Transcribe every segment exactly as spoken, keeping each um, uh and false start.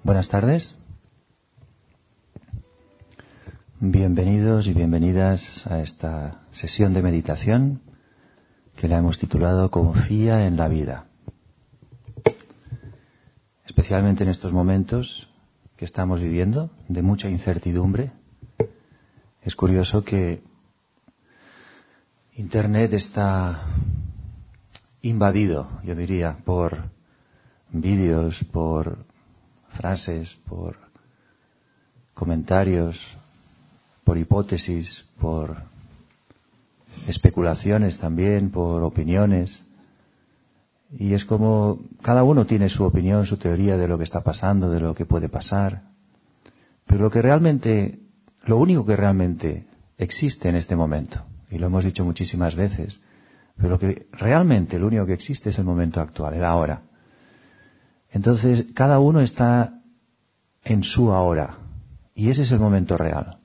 Buenas tardes. Bienvenidos y bienvenidas a esta sesión de meditación que la hemos titulado Confía en la vida. Especialmente en estos momentos que estamos viviendo de mucha incertidumbre. Es curioso que Internet está invadido, yo diría, por vídeos, por frases, por comentarios, por hipótesis, por especulaciones también, por opiniones. Y es como cada uno tiene su opinión, su teoría de lo que está pasando, de lo que puede pasar. Pero lo que realmente, lo único que realmente existe en este momento, y lo hemos dicho muchísimas veces, pero lo que realmente, lo único que existe es el momento actual, el ahora. Entonces, cada uno está en su ahora, y ese es el momento real.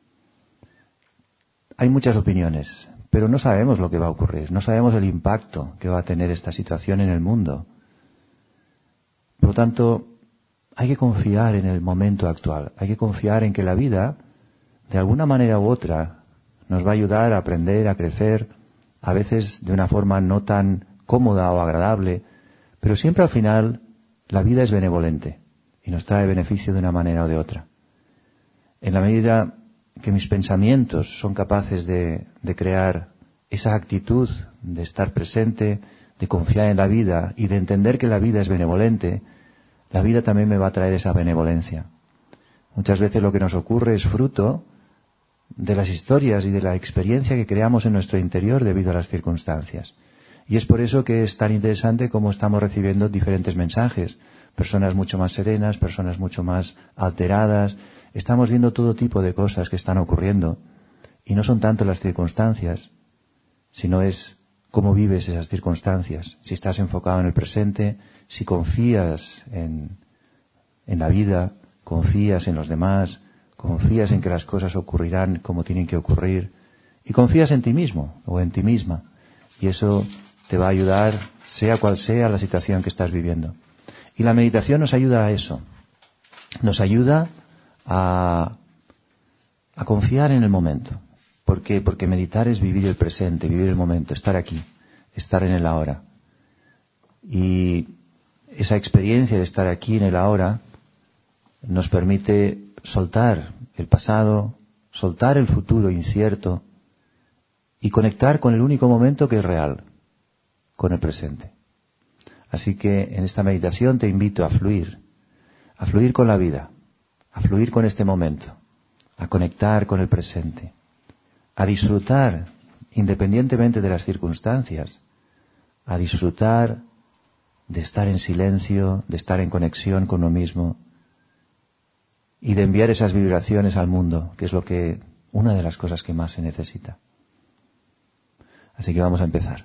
Hay muchas opiniones, pero no sabemos lo que va a ocurrir, no sabemos el impacto que va a tener esta situación en el mundo. Por lo tanto, hay que confiar en el momento actual, hay que confiar en que la vida, de alguna manera u otra, nos va a ayudar a aprender, a crecer, a veces de una forma no tan cómoda o agradable, pero siempre al final la vida es benevolente y nos trae beneficio de una manera o de otra. En la medida que mis pensamientos son capaces de, de crear esa actitud de estar presente, de confiar en la vida y de entender que la vida es benevolente, la vida también me va a traer esa benevolencia. Muchas veces lo que nos ocurre es fruto de las historias y de la experiencia que creamos en nuestro interior debido a las circunstancias. Y es por eso que es tan interesante cómo estamos recibiendo diferentes mensajes. Personas mucho más serenas, personas mucho más alteradas. Estamos viendo todo tipo de cosas que están ocurriendo. Y no son tanto las circunstancias, sino es cómo vives esas circunstancias. Si estás enfocado en el presente, si confías en, en la vida, confías en los demás, confías en que las cosas ocurrirán como tienen que ocurrir, y confías en ti mismo o en ti misma. Y eso te va a ayudar, sea cual sea la situación que estás viviendo. Y la meditación nos ayuda a eso. Nos ayuda a, a confiar en el momento. ¿Por qué? Porque meditar es vivir el presente, vivir el momento, estar aquí, estar en el ahora. Y esa experiencia de estar aquí en el ahora nos permite soltar el pasado, soltar el futuro incierto y conectar con el único momento que es real, con el presente. Así que en esta meditación te invito a fluir, a fluir con la vida, a fluir con este momento, a conectar con el presente, a disfrutar, independientemente de las circunstancias, a disfrutar de estar en silencio, de estar en conexión con uno mismo y de enviar esas vibraciones al mundo, que es lo que, una de las cosas que más se necesita. Así que vamos a empezar.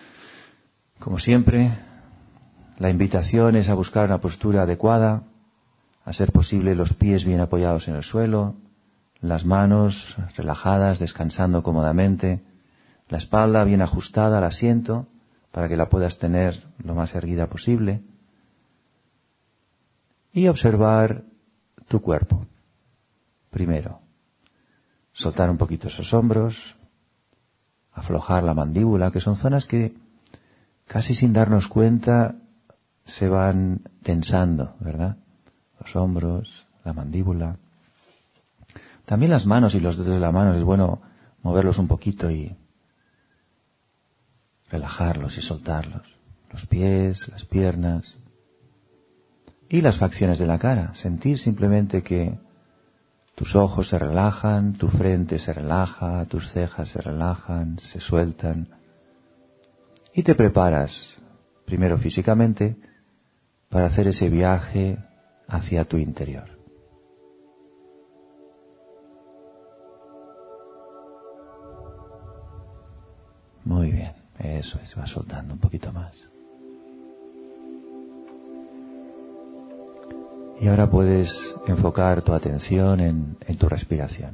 Como siempre, la invitación es a buscar una postura adecuada, a ser posible los pies bien apoyados en el suelo, las manos relajadas, descansando cómodamente, la espalda bien ajustada al asiento para que la puedas tener lo más erguida posible y observar tu cuerpo. Primero, soltar un poquito esos hombros, aflojar la mandíbula, que son zonas que casi sin darnos cuenta se van tensando, ¿verdad? Los hombros, la mandíbula. También las manos y los dedos de la mano es bueno moverlos un poquito y relajarlos y soltarlos. Los pies, las piernas y las facciones de la cara. Sentir simplemente que tus ojos se relajan, tu frente se relaja, tus cejas se relajan, se sueltan. Y te preparas, primero físicamente, para hacer ese viaje hacia tu interior. Muy bien, eso es, va soltando un poquito más. Y ahora puedes enfocar tu atención en, en tu respiración.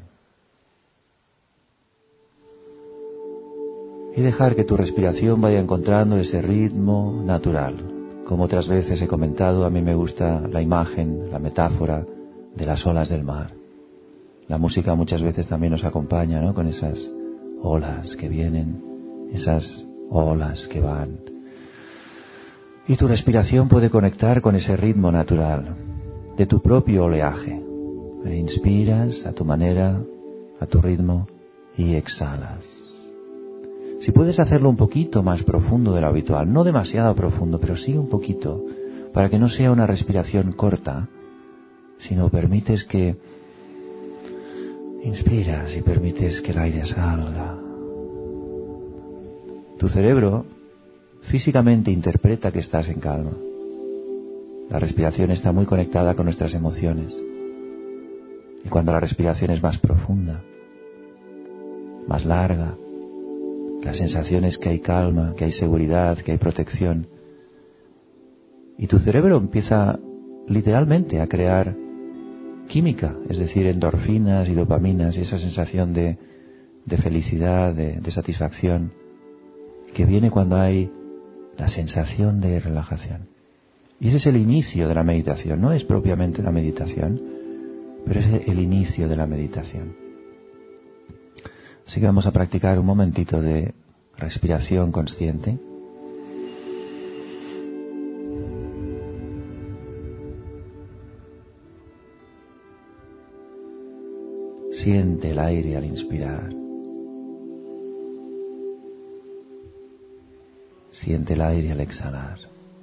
Y dejar que tu respiración vaya encontrando ese ritmo natural. Como otras veces he comentado, a mí me gusta la imagen, la metáfora de las olas del mar. La música muchas veces también nos acompaña, ¿no? Con esas olas que vienen, esas olas que van. Y tu respiración puede conectar con ese ritmo natural de tu propio oleaje. E inspiras a tu manera, a tu ritmo, y exhalas. Si puedes hacerlo un poquito más profundo de lo habitual, no demasiado profundo, pero sí un poquito, para que no sea una respiración corta, sino permites que inspiras y permites que el aire salga. Tu cerebro físicamente interpreta que estás en calma. La respiración está muy conectada con nuestras emociones. Y cuando la respiración es más profunda, más larga, la sensación es que hay calma, que hay seguridad, que hay protección. Y tu cerebro empieza literalmente a crear química, es decir, endorfinas y dopaminas, y esa sensación de, de felicidad, de, de satisfacción, que viene cuando hay la sensación de relajación. Y ese es el inicio de la meditación, no es propiamente la meditación, pero es el inicio de la meditación. Así que vamos a practicar un momentito de respiración consciente. Siente el aire al inspirar. Siente el aire al exhalar.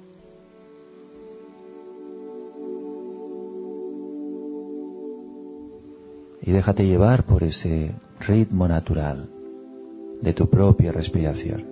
Y déjate llevar por ese ritmo natural de tu propia respiración.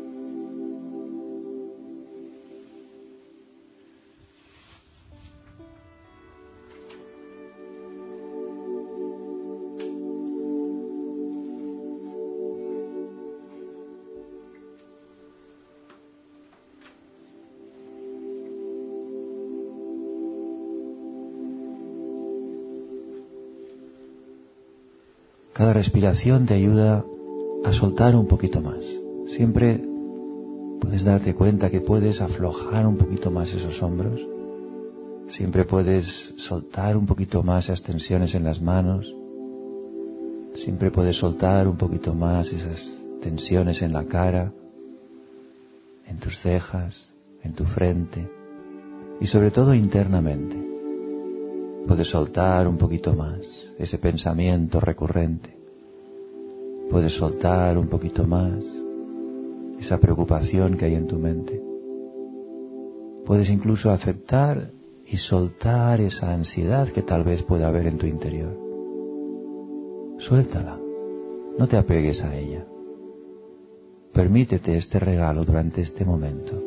Cada respiración te ayuda a soltar un poquito más. Siempre puedes darte cuenta que puedes aflojar un poquito más esos hombros. Siempre puedes soltar un poquito más esas tensiones en las manos. Siempre puedes soltar un poquito más esas tensiones en la cara, en tus cejas, en tu frente y sobre todo internamente. Puedes soltar un poquito más ese pensamiento recurrente. Puedes soltar un poquito más esa preocupación que hay en tu mente. Puedes incluso aceptar y soltar esa ansiedad que tal vez pueda haber en tu interior. Suéltala, no te apegues a ella. Permítete este regalo durante este momento.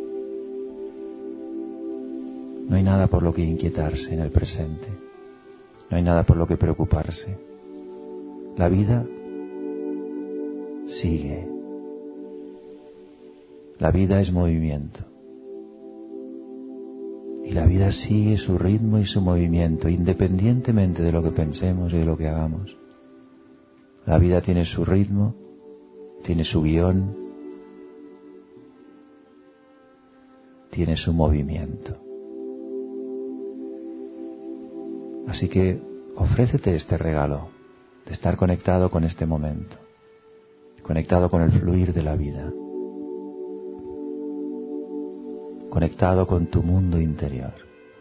No hay nada por lo que inquietarse en el presente. No hay nada por lo que preocuparse. La vida sigue. La vida es movimiento. Y la vida sigue su ritmo y su movimiento, independientemente de lo que pensemos y de lo que hagamos. La vida tiene su ritmo, tiene su guión, tiene su movimiento. Así que ofrécete este regalo de estar conectado con este momento, conectado con el fluir de la vida, conectado con tu mundo interior.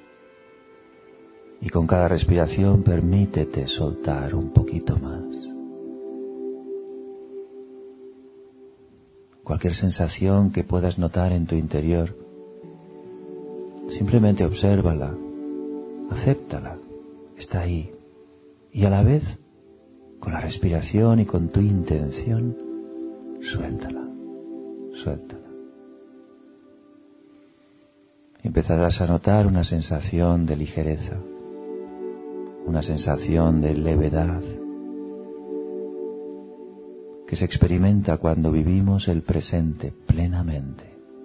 Y con cada respiración permítete soltar un poquito más. Cualquier sensación que puedas notar en tu interior, simplemente obsérvala, acéptala, está ahí. Y a la vez, con la respiración y con tu intención, suéltala, suéltala. Y empezarás a notar una sensación de ligereza, una sensación de levedad, que se experimenta cuando vivimos el presente plenamente.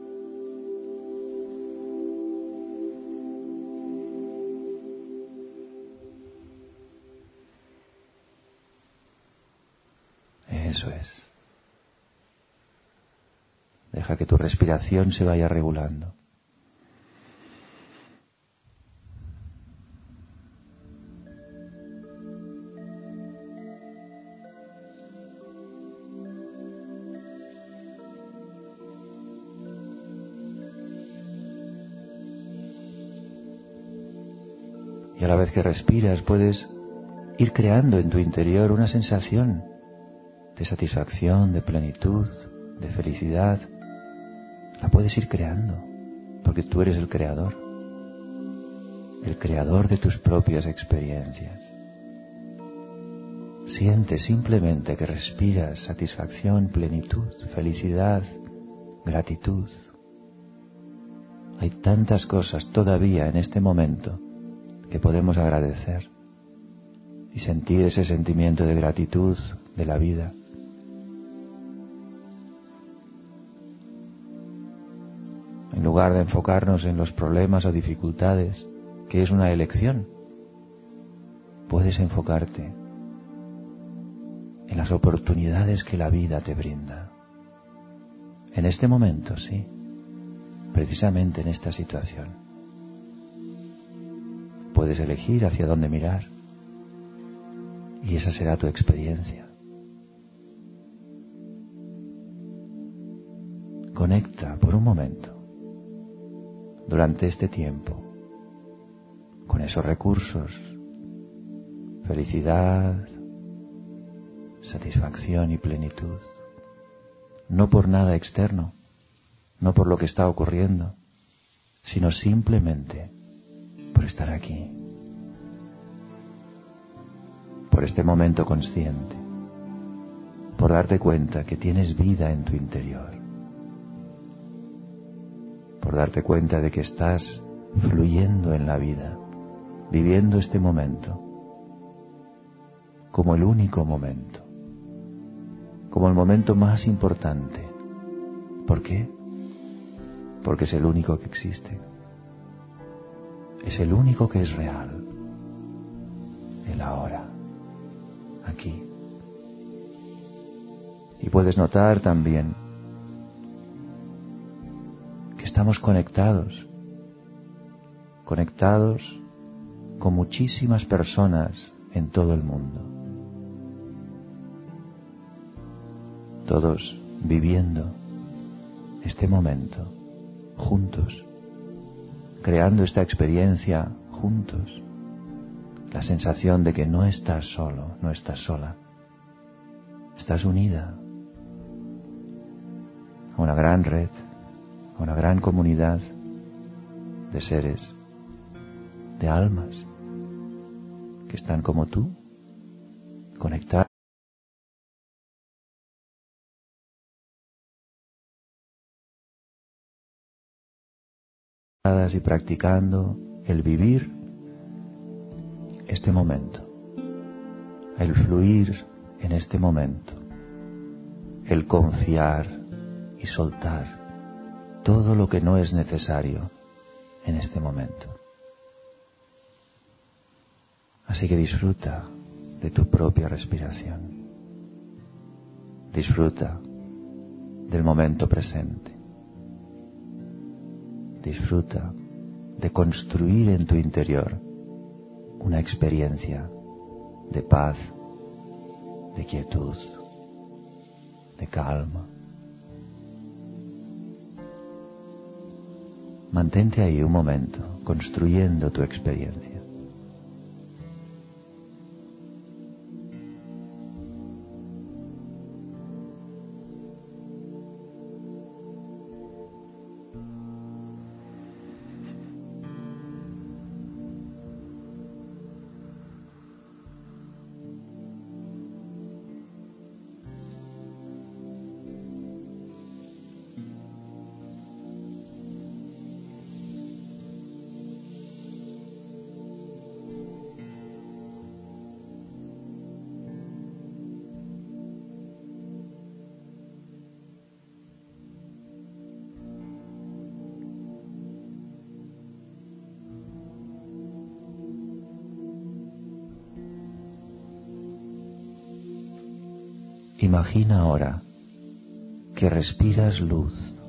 Eso es. Deja que tu respiración se vaya regulando. Y a la vez que respiras puedes ir creando en tu interior una sensación de satisfacción, de plenitud, de felicidad. La puedes ir creando, porque tú eres el creador, el creador de tus propias experiencias. Siente simplemente que respiras satisfacción, plenitud, felicidad, gratitud. Hay tantas cosas todavía en este momento que podemos agradecer y sentir ese sentimiento de gratitud de la vida. En lugar de enfocarnos en los problemas o dificultades, que es una elección, puedes enfocarte en las oportunidades que la vida te brinda. En este momento, sí, precisamente en esta situación. Puedes elegir hacia dónde mirar y esa será tu experiencia. Conecta por un momento, durante este tiempo, con esos recursos, felicidad, satisfacción y plenitud, no por nada externo, no por lo que está ocurriendo, sino simplemente por estar aquí, por este momento consciente, por darte cuenta que tienes vida en tu interior, por darte cuenta de que estás fluyendo en la vida, viviendo este momento como el único momento, como el momento más importante. ¿Por qué? Porque es el único que existe, es el único que es real, el ahora, aquí. Y puedes notar también que estamos conectados, conectados con muchísimas personas en todo el mundo, todos viviendo este momento juntos, creando esta experiencia juntos, la sensación de que no estás solo, no estás sola, estás unida a una gran red, a una gran comunidad de seres, de almas que están como tú, conectados y practicando el vivir este momento, el fluir en este momento, el confiar y soltar todo lo que no es necesario en este momento. Así que disfruta de tu propia respiración, disfruta del momento presente, disfruta de construir en tu interior una experiencia de paz, de quietud, de calma. Mantente ahí un momento, construyendo tu experiencia. Imagina ahora que respiras luz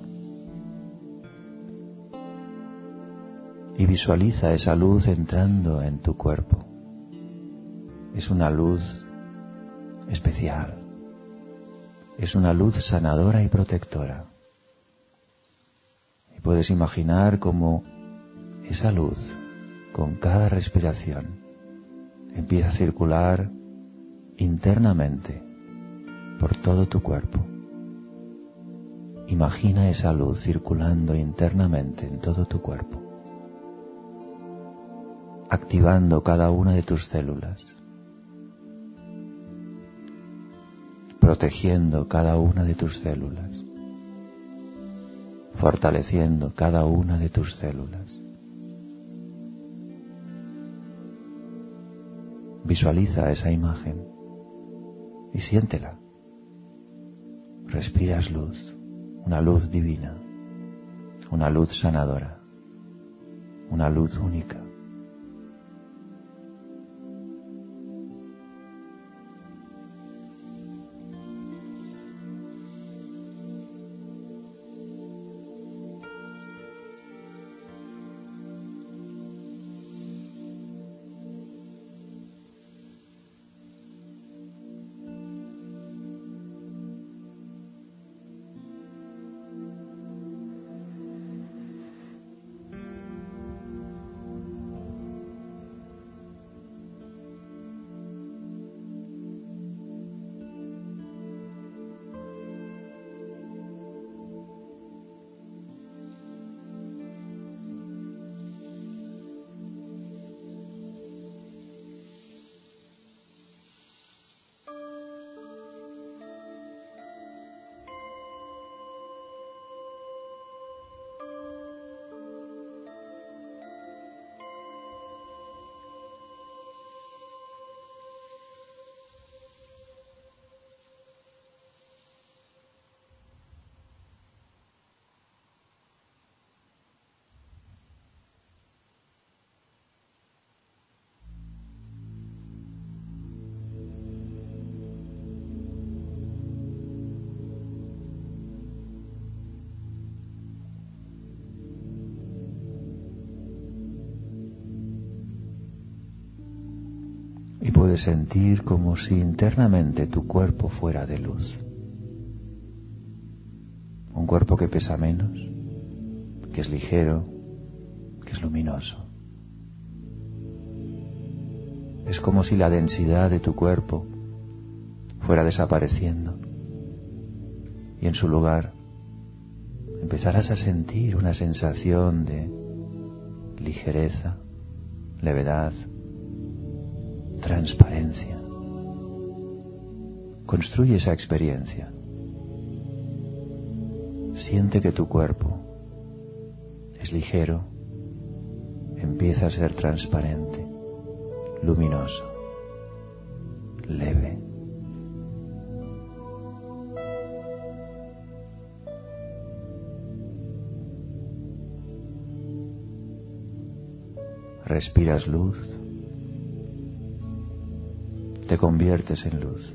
y visualiza esa luz entrando en tu cuerpo. Es una luz especial, es una luz sanadora y protectora. Y puedes imaginar cómo esa luz con cada respiración, empieza a circular internamente por todo tu cuerpo. Imagina esa luz circulando internamente en todo tu cuerpo, activando cada una de tus células, protegiendo cada una de tus células, fortaleciendo cada una de tus células. Visualiza esa imagen y siéntela. Respiras luz, una luz divina, una luz sanadora, una luz única. Y puedes sentir como si internamente tu cuerpo fuera de luz. Un cuerpo que pesa menos, que es ligero, que es luminoso. Es como si la densidad de tu cuerpo fuera desapareciendo y en su lugar empezarás a sentir una sensación de ligereza, levedad, transparencia. Construye esa experiencia. Siente que tu cuerpo es ligero, empieza a ser transparente, luminoso, leve. Respiras luz, te conviertes en luz.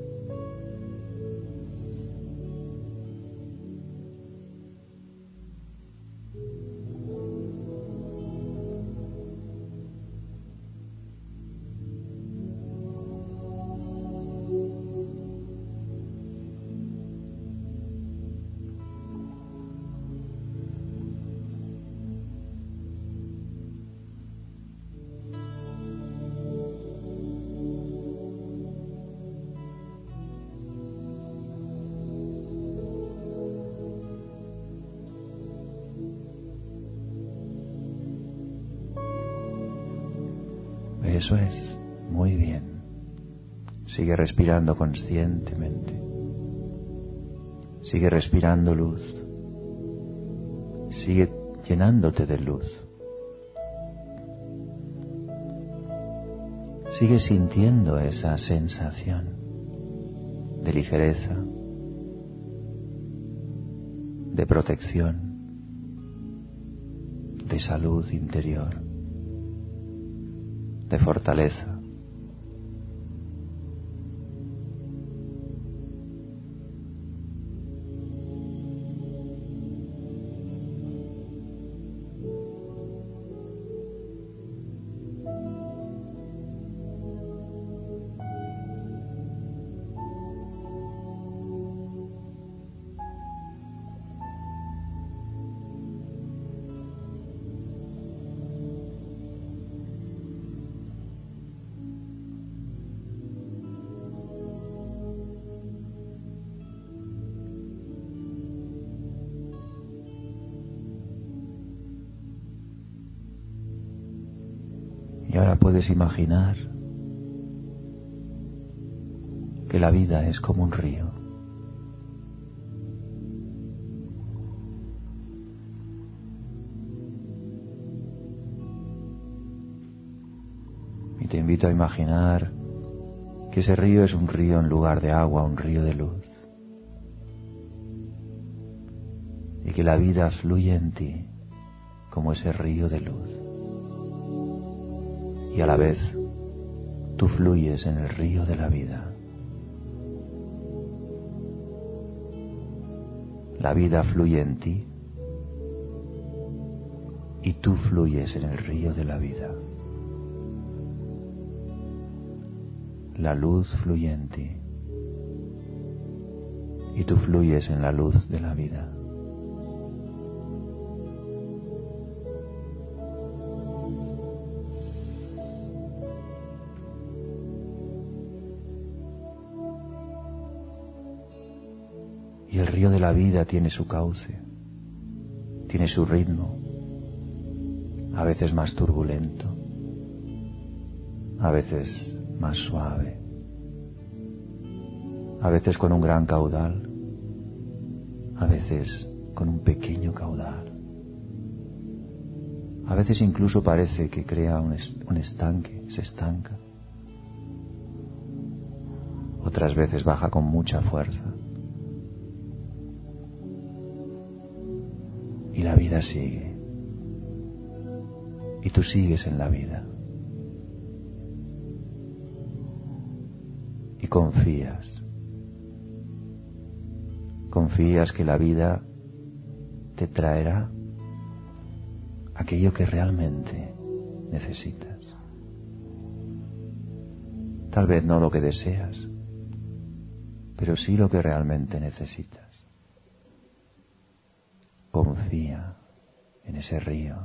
Eso es, muy bien. Sigue respirando conscientemente. Sigue respirando luz. Sigue llenándote de luz. Sigue sintiendo esa sensación de ligereza, de protección, de salud interior, de fortaleza. ahora puedes imaginar que la vida es como un río. Y te invito a imaginar que ese río es un río en lugar de agua, un río de luz. Y que la vida fluye en ti como ese río de luz. Y a la vez tú fluyes en el río de la vida. La vida fluye en ti y tú fluyes en el río de la vida. La luz fluye en ti y tú fluyes en la luz de la vida. Y el río de la vida tiene su cauce, tiene su ritmo, a veces más turbulento, a veces más suave, a veces con un gran caudal, a veces con un pequeño caudal. A veces incluso parece que crea un, est- un estanque, se estanca. Otras veces baja con mucha fuerza. Y la vida sigue. Y tú sigues en la vida. Y confías. Confías que la vida te traerá aquello que realmente necesitas. Tal vez no lo que deseas, pero sí lo que realmente necesitas. Confía en ese río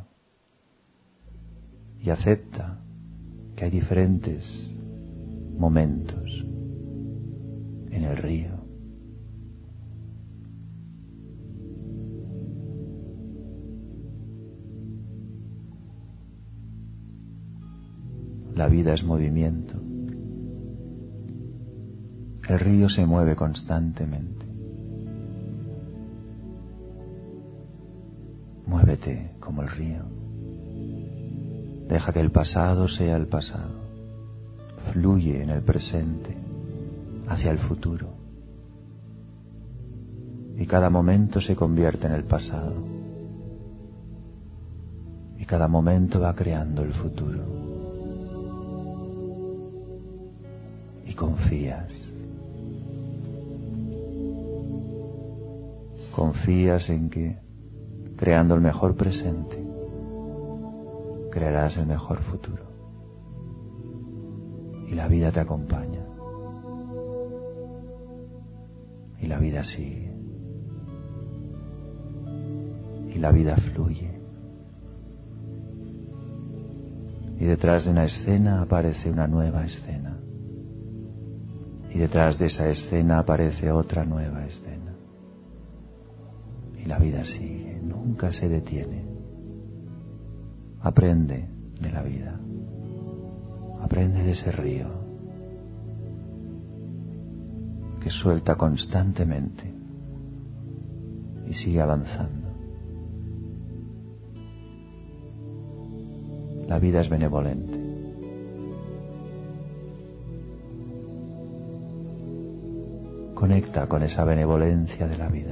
y acepta que hay diferentes momentos en el río. La vida es movimiento. El río se mueve constantemente. Muévete como el río. Deja que el pasado sea el pasado. Fluye en el presente hacia el futuro. Y cada momento se convierte en el pasado. Y cada momento va creando el futuro. Y confías. Confías en que creando el mejor presente, crearás el mejor futuro. Y la vida te acompaña. Y la vida sigue. Y la vida fluye. Y detrás de una escena aparece una nueva escena. Y detrás de esa escena aparece otra nueva escena. Y la vida sigue, nunca se detiene. Aprende de la vida. Aprende de ese río que suelta constantemente y sigue avanzando. La vida es benevolente. Conecta con esa benevolencia de la vida.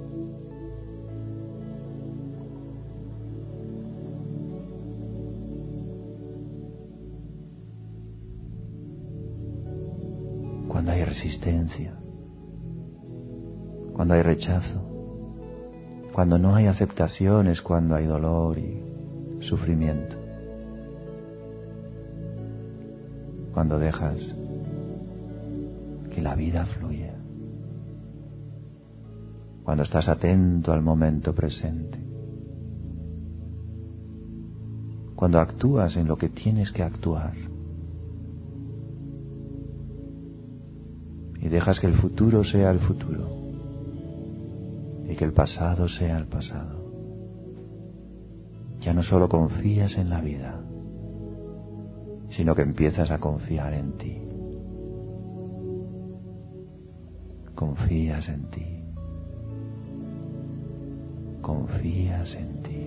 Cuando hay resistencia, cuando hay rechazo, cuando no hay aceptación es cuando hay dolor y sufrimiento. Cuando dejas que la vida fluya. Cuando estás atento al momento presente. Cuando actúas en lo que tienes que actuar. Y dejas que el futuro sea el futuro. Y que el pasado sea el pasado. Ya no solo confías en la vida, sino que empiezas a confiar en ti. Confías en ti. Confías en ti.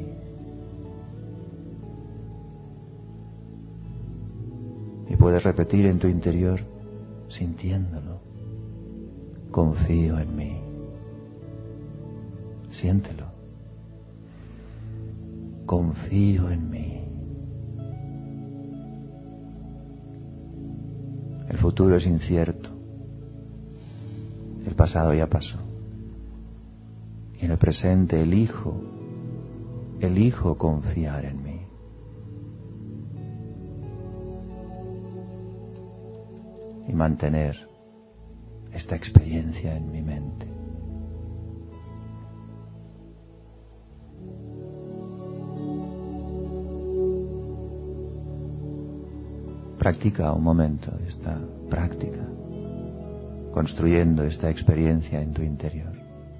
Y puedes repetir en tu interior, sintiéndolo: confío en mí. Siéntelo. Confío en mí. El futuro es incierto. El pasado ya pasó. Y en el presente elijo, elijo confiar en mí. Y mantener esta experiencia en mi mente. Practica un momento esta práctica, construyendo esta experiencia en tu interior.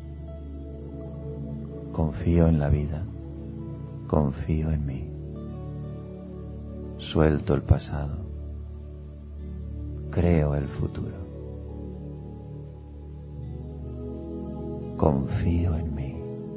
Confío en la vida, confío en mí. Suelto el pasado, creo el futuro. Confío en mí.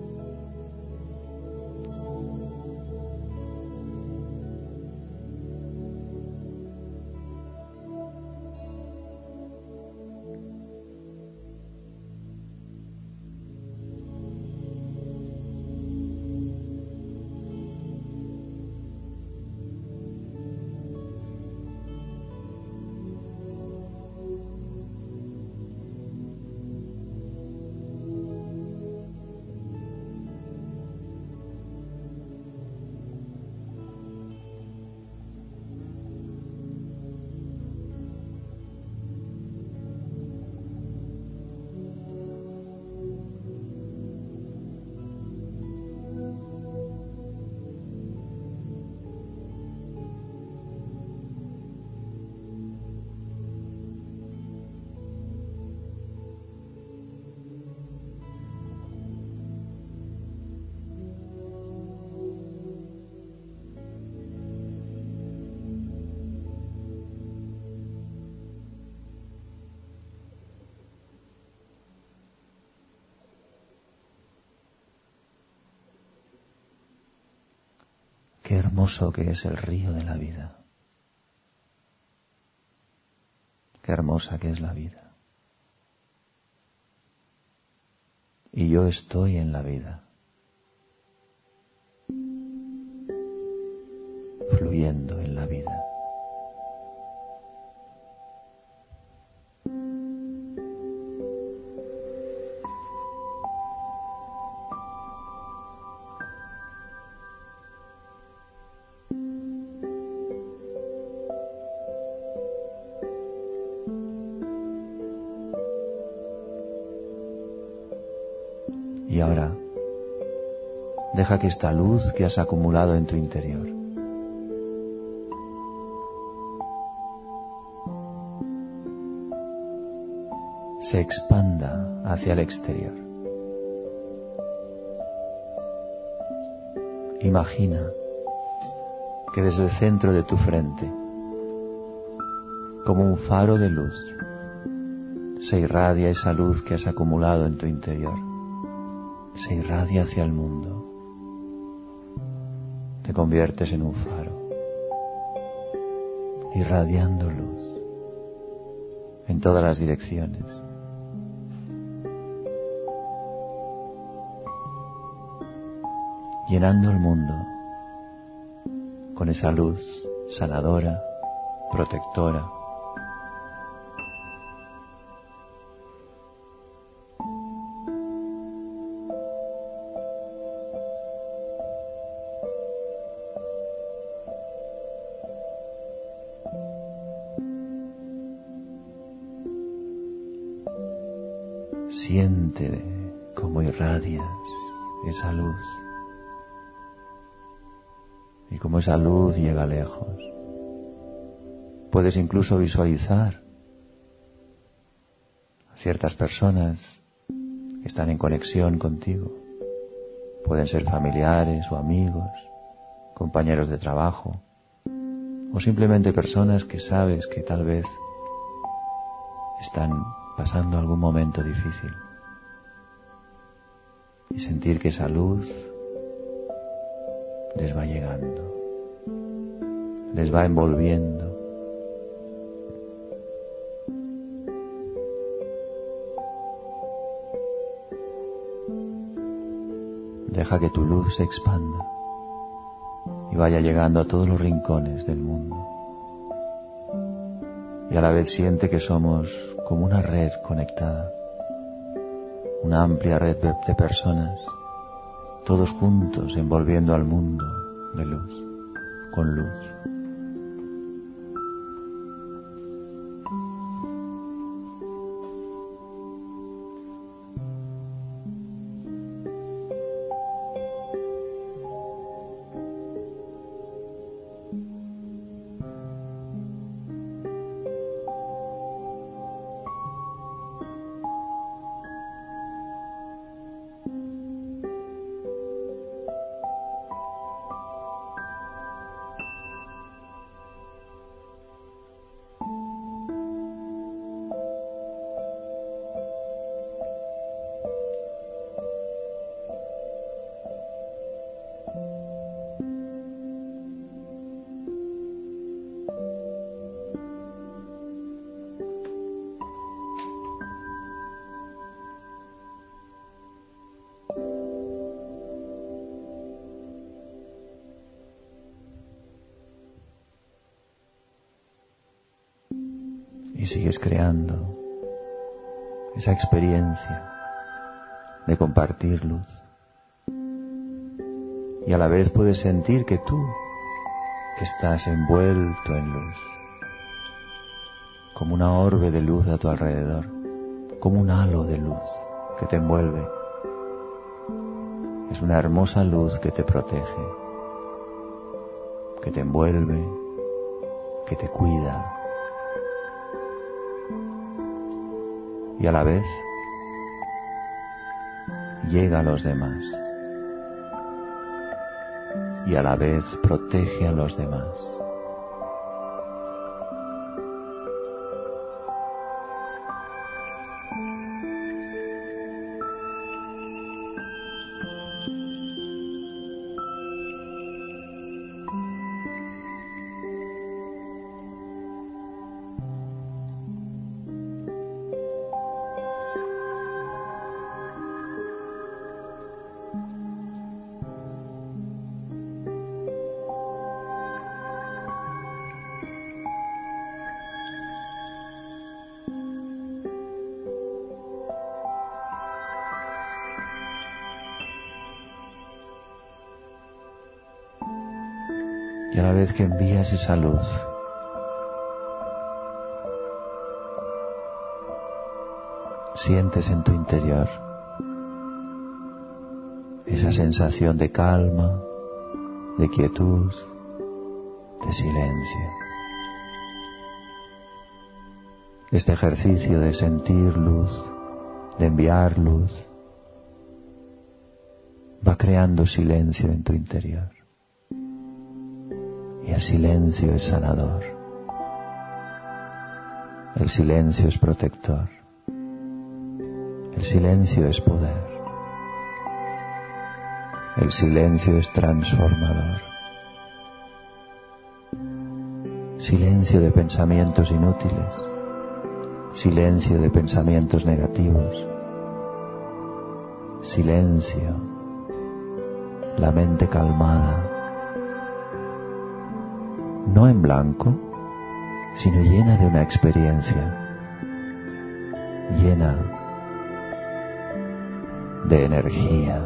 Qué hermoso que es el río de la vida. Qué hermosa que es la vida. Y yo estoy en la vida, fluyendo en la vida. Y ahora, deja que esta luz que has acumulado en tu interior se expanda hacia el exterior. Imagina que desde el centro de tu frente, como un faro de luz, se irradia esa luz que has acumulado en tu interior. Se irradia hacia el mundo. Te conviertes en un faro, irradiando luz en todas las direcciones. Llenando el mundo con esa luz sanadora, protectora. Siente cómo irradias esa luz y cómo esa luz llega lejos. Puedes incluso visualizar a ciertas personas que están en conexión contigo. Pueden ser familiares o amigos, compañeros de trabajo o simplemente personas que sabes que tal vez están pasando algún momento difícil, y sentir que esa luz les va llegando, les va envolviendo. Deja que tu luz se expanda y vaya llegando a todos los rincones del mundo. Y a la vez siente que somos como una red conectada, una amplia red de, de personas, todos juntos envolviendo al mundo de luz, con luz. Y sigues creando esa experiencia de compartir luz. Y a la vez puedes sentir que tú estás envuelto en luz, como una orbe de luz a tu alrededor, como un halo de luz que te envuelve. Es una hermosa luz que te protege, que te envuelve, que te cuida. Y a la vez llega a los demás. Y a la vez protege a los demás. Y a la vez que envías esa luz, sientes en tu interior esa sensación de calma, de quietud, de silencio. Este ejercicio de sentir luz, de enviar luz, va creando silencio en tu interior. Y el silencio es sanador. El silencio es protector. El silencio es poder. El silencio es transformador. Silencio de pensamientos inútiles. Silencio de pensamientos negativos. Silencio. La mente calmada. No en blanco, sino llena de una experiencia, llena de energía.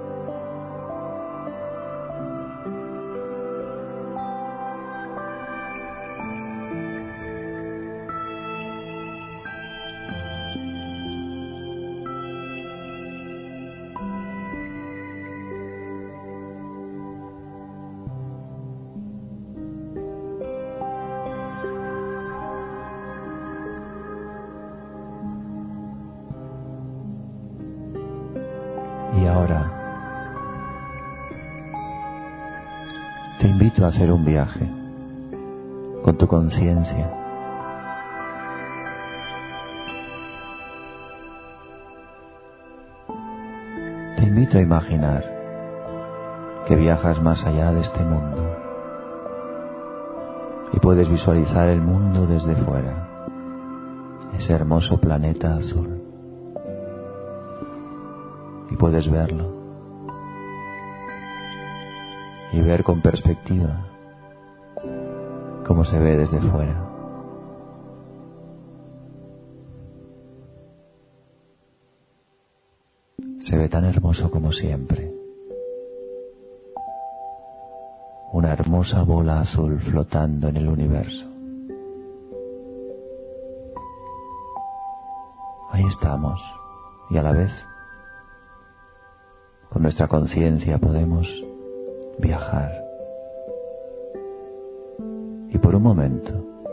Y ahora te invito a hacer un viaje, con tu conciencia. Te invito a imaginar que viajas más allá de este mundo y puedes visualizar el mundo desde fuera, ese hermoso planeta azul, y puedes verlo y ver con perspectiva cómo se ve desde fuera. Se ve tan hermoso como siempre. Una hermosa bola azul flotando en el universo. Ahí estamos, y a la vez, con nuestra conciencia podemos viajar. Y por un momento,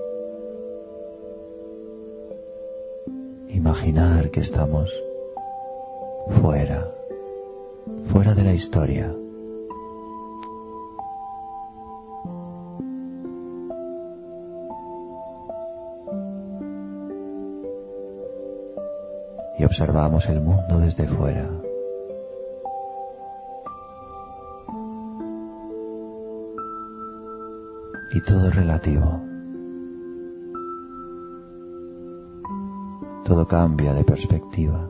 imaginar que estamos fuera, fuera de la historia. Y observamos el mundo desde fuera. Y todo es relativo. Todo cambia de perspectiva.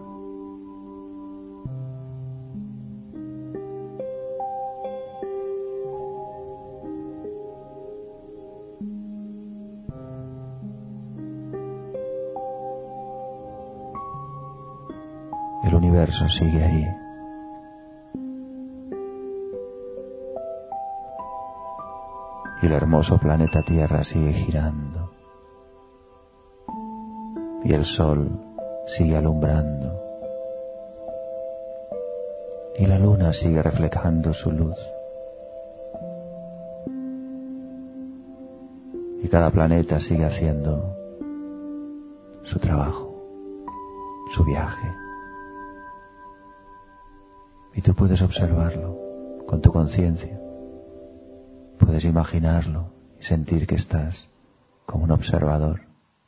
El universo sigue ahí. Y el hermoso planeta Tierra sigue girando. Y el sol sigue alumbrando. Y la luna sigue reflejando su luz. Y cada planeta sigue haciendo su trabajo, su viaje. Y tú puedes observarlo con tu conciencia. Puedes imaginarlo y sentir que estás como un observador.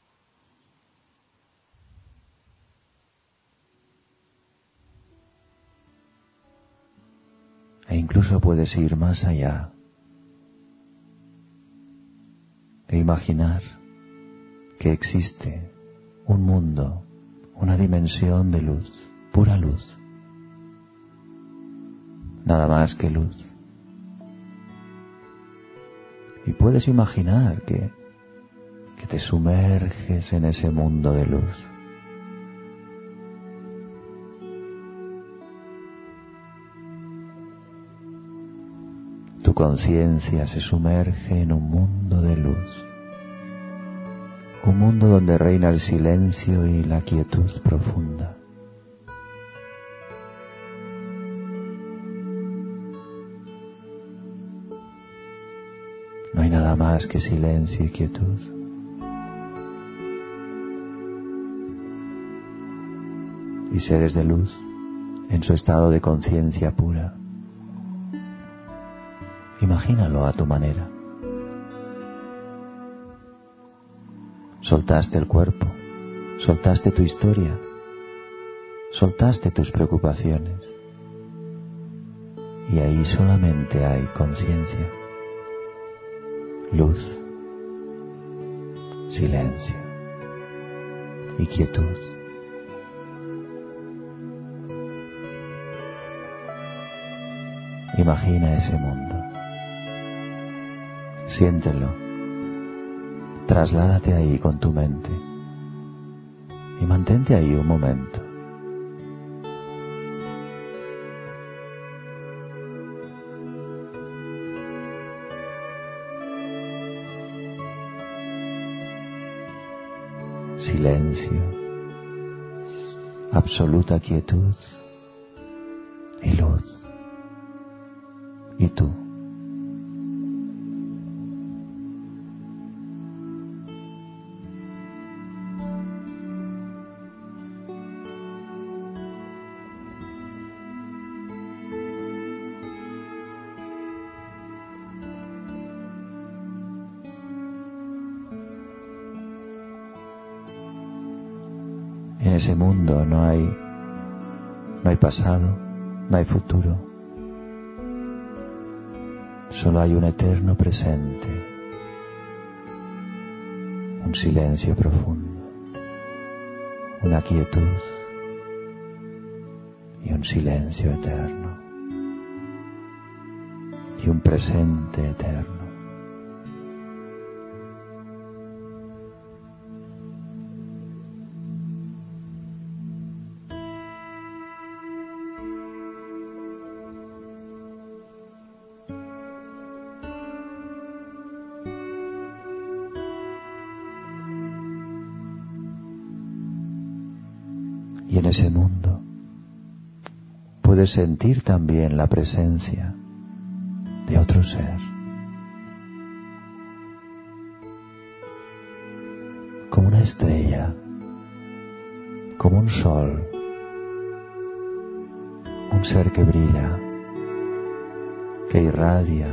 E incluso puedes ir más allá e imaginar que existe un mundo, una dimensión de luz, pura luz. Nada más que luz. Y puedes imaginar que, que te sumerges en ese mundo de luz. Tu conciencia se sumerge en un mundo de luz. Un mundo donde reina el silencio y la quietud profunda. No hay nada más que silencio y quietud. Y seres de luz en su estado de conciencia pura. Imagínalo a tu manera. Soltaste el cuerpo, soltaste tu historia, soltaste tus preocupaciones. Y ahí solamente hay conciencia. Luz, silencio y quietud. Imagina ese mundo. Siéntelo. Trasládate ahí con tu mente. Y mantente ahí un momento. Silencio, absoluta quietud y luz. ¿Y tú? ese mundo no hay, no hay pasado, no hay futuro. Solo hay un eterno presente, un silencio profundo, una quietud y un silencio eterno y un presente eterno. Y en ese mundo puedes sentir también la presencia de otro ser, como una estrella, como un sol, un ser que brilla, que irradia,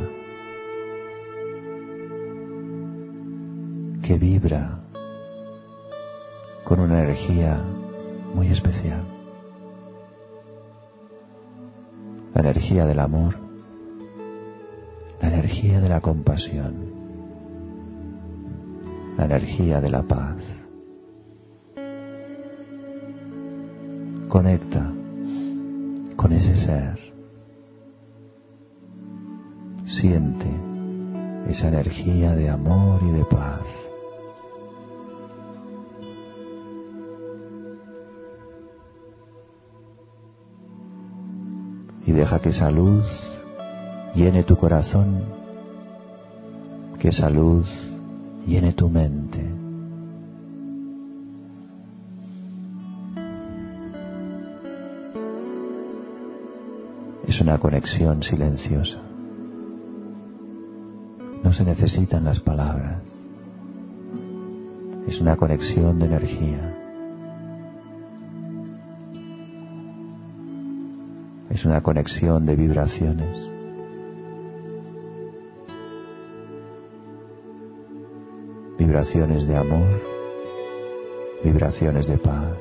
que vibra con una energía muy especial, la energía del amor, la energía de la compasión, la energía de la paz. Conecta con ese ser, siente esa energía de amor y de paz. Y deja que esa luz llene tu corazón, que esa luz llene tu mente. Es una conexión silenciosa. No se necesitan las palabras. Es una conexión de energía. Es una conexión de vibraciones. Vibraciones de amor, vibraciones de paz.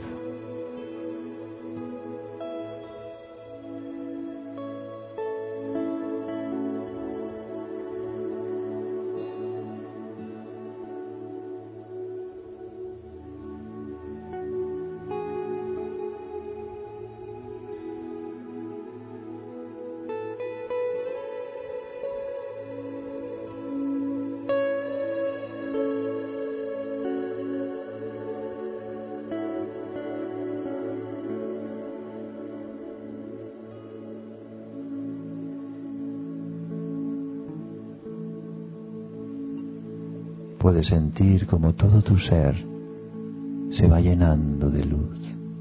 Puedes sentir como todo tu ser se va llenando de luz.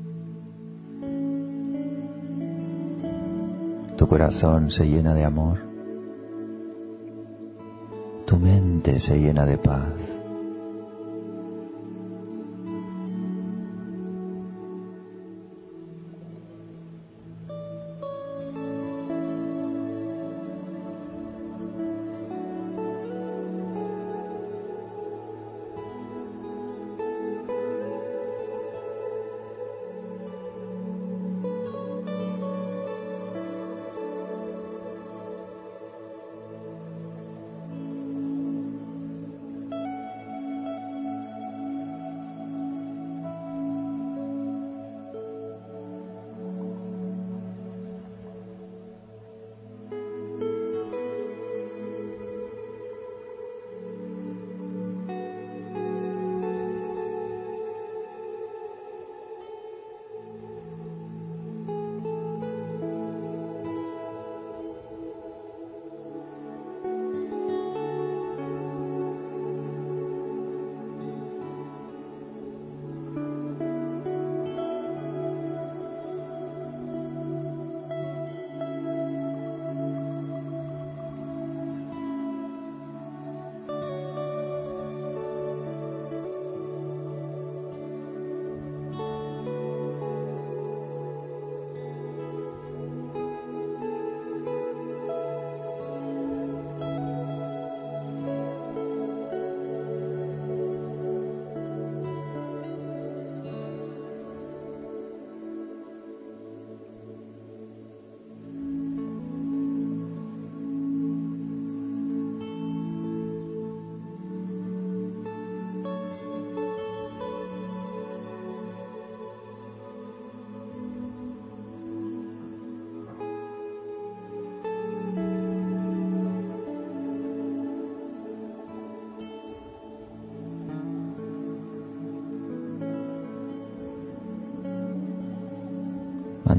Tu corazón se llena de amor. Tu mente se llena de paz.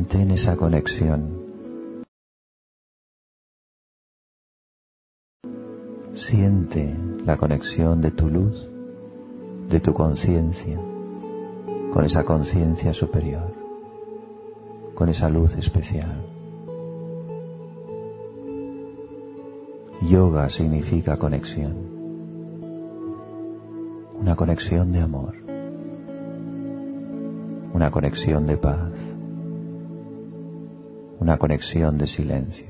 Mantén esa conexión. Siente la conexión de tu luz, de tu conciencia, con esa conciencia superior, con esa luz especial. Yoga significa conexión, una conexión de amor, una conexión de paz, una conexión de silencio.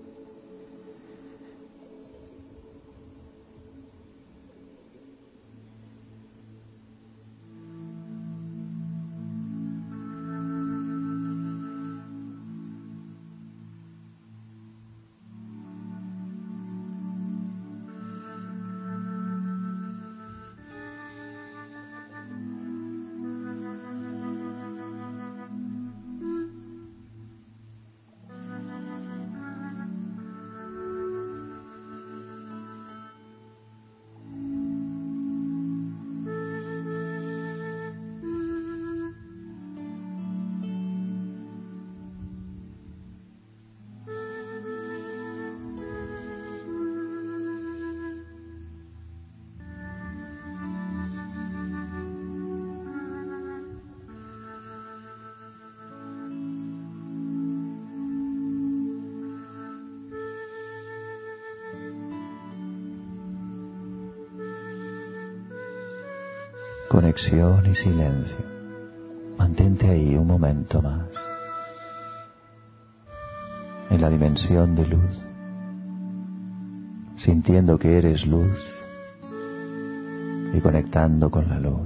Conexión y silencio. Mantente ahí un momento más, en la dimensión de luz, sintiendo que eres luz y conectando con la luz.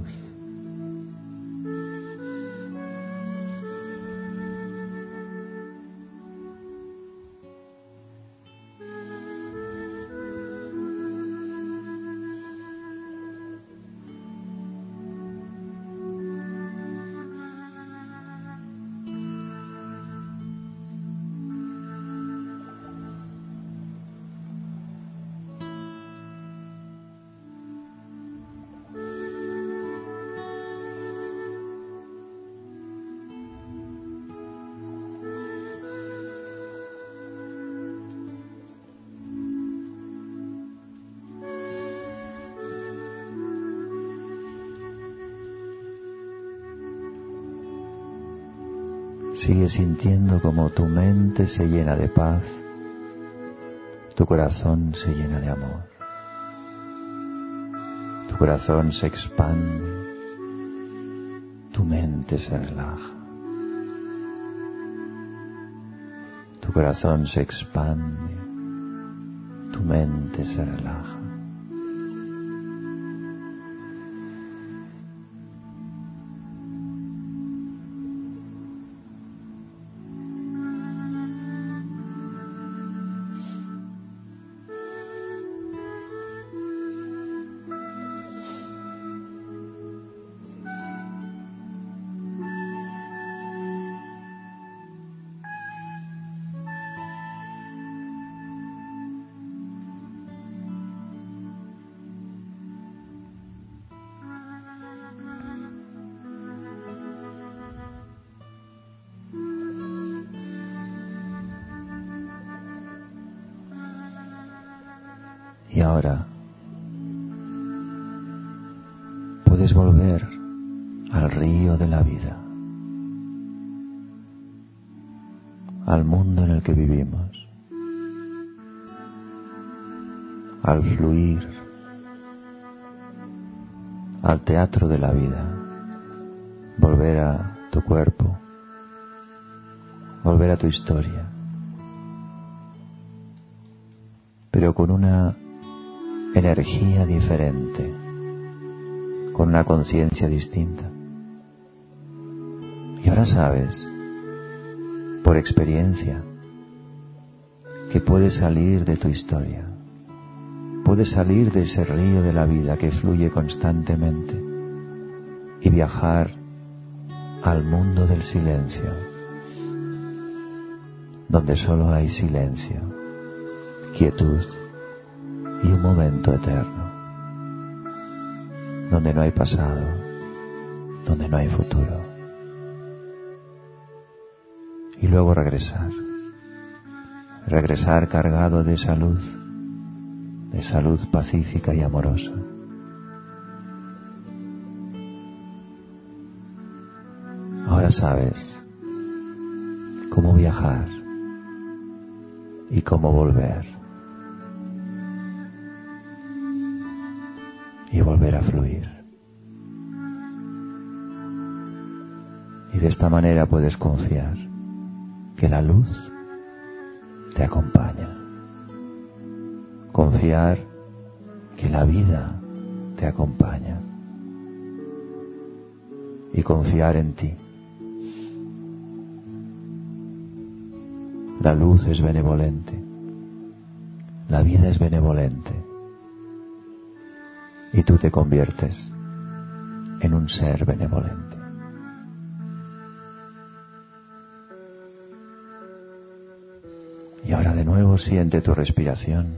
Sigue sintiendo como tu mente se llena de paz, tu corazón se llena de amor, tu corazón se expande, tu mente se relaja, tu corazón se expande, tu mente se relaja. Y ahora puedes volver al río de la vida, al mundo en el que vivimos, al fluir, al teatro de la vida, volver a tu cuerpo, volver a tu historia, pero con una energía diferente, con una conciencia distinta. Y ahora sabes, por experiencia, que puedes salir de tu historia, puedes salir de ese río de la vida que fluye constantemente y viajar al mundo del silencio, donde solo hay silencio, quietud y un momento eterno, donde no hay pasado, donde no hay futuro. y luego regresar. Regresar cargado de esa luz, de esa luz pacífica y amorosa. Ahora sabes cómo viajar y cómo volver. Y volver a fluir. Y de esta manera puedes confiar que la luz te acompaña. Confiar que la vida te acompaña. Y confiar en ti. La luz es benevolente. La vida es benevolente. Y tú te conviertes en un ser benevolente. Y ahora de nuevo siente tu respiración.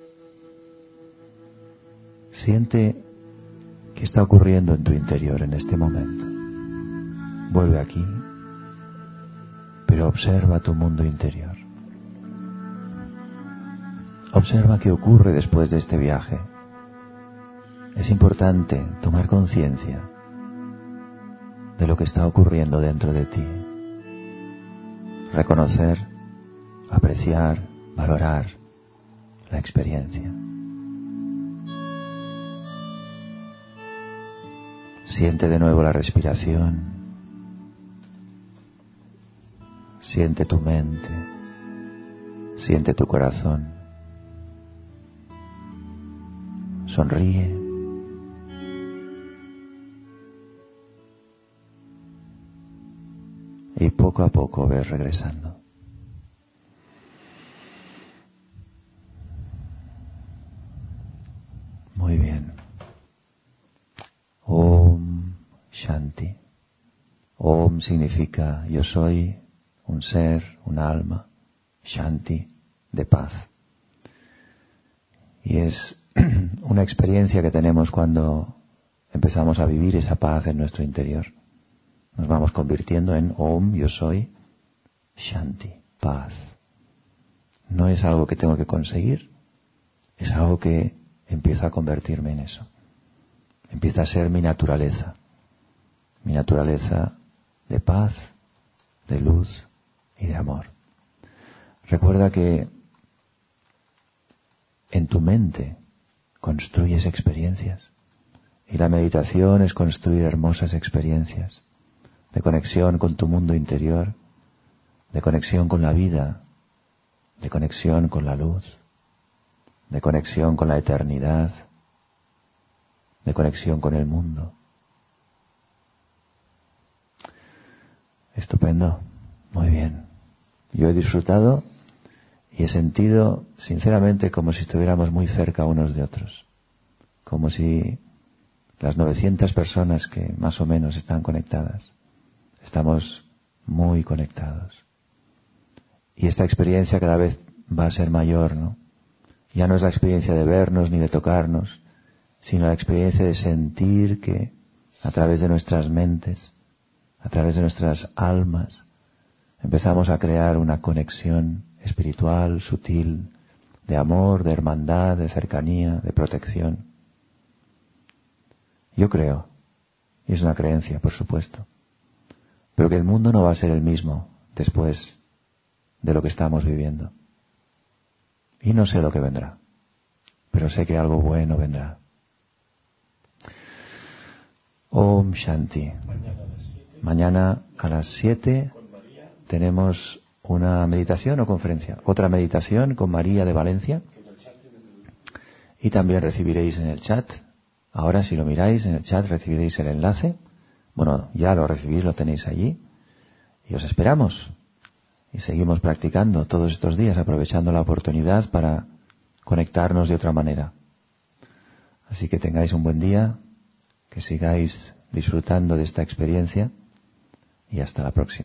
Siente qué está ocurriendo en tu interior en este momento. Vuelve aquí, pero observa tu mundo interior. Observa qué ocurre después de este viaje. Es importante tomar conciencia de lo que está ocurriendo dentro de ti. Reconocer, apreciar, valorar la experiencia. Siente de nuevo la respiración. Siente tu mente. Siente tu corazón. Sonríe. Y poco a poco ves regresando. Muy bien. Om Shanti. Om significa yo soy un ser, un alma. Shanti, de paz. Y es una experiencia que tenemos cuando empezamos a vivir esa paz en nuestro interior. Nos vamos convirtiendo en Om, yo soy, Shanti, paz. No es algo que tengo que conseguir, es algo que empieza a convertirme en eso. Empieza a ser mi naturaleza. Mi naturaleza de paz, de luz y de amor. Recuerda que en tu mente construyes experiencias. Y la meditación es construir hermosas experiencias de conexión con tu mundo interior, de conexión con la vida, de conexión con la luz, de conexión con la eternidad, de conexión con el mundo. Estupendo, muy bien. Yo he disfrutado y he sentido sinceramente como si estuviéramos muy cerca unos de otros, como si las novecientas personas que más o menos están conectadas, estamos muy conectados. Y esta experiencia cada vez va a ser mayor, ¿no? Ya no es la experiencia de vernos ni de tocarnos, sino la experiencia de sentir que a través de nuestras mentes, a través de nuestras almas, empezamos a crear una conexión espiritual, sutil, de amor, de hermandad, de cercanía, de protección. Yo creo, y es una creencia, por supuesto, pero que el mundo no va a ser el mismo después de lo que estamos viviendo. Y no sé lo que vendrá, pero sé que algo bueno vendrá. Om Shanti. Mañana a las siete tenemos una meditación o conferencia. Otra meditación con María de Valencia. Y también recibiréis en el chat. Ahora si lo miráis en el chat recibiréis el enlace. Bueno, ya lo recibís, lo tenéis allí. Y os esperamos. Y seguimos practicando todos estos días, aprovechando la oportunidad para conectarnos de otra manera. Así que tengáis un buen día, que sigáis disfrutando de esta experiencia y hasta la próxima.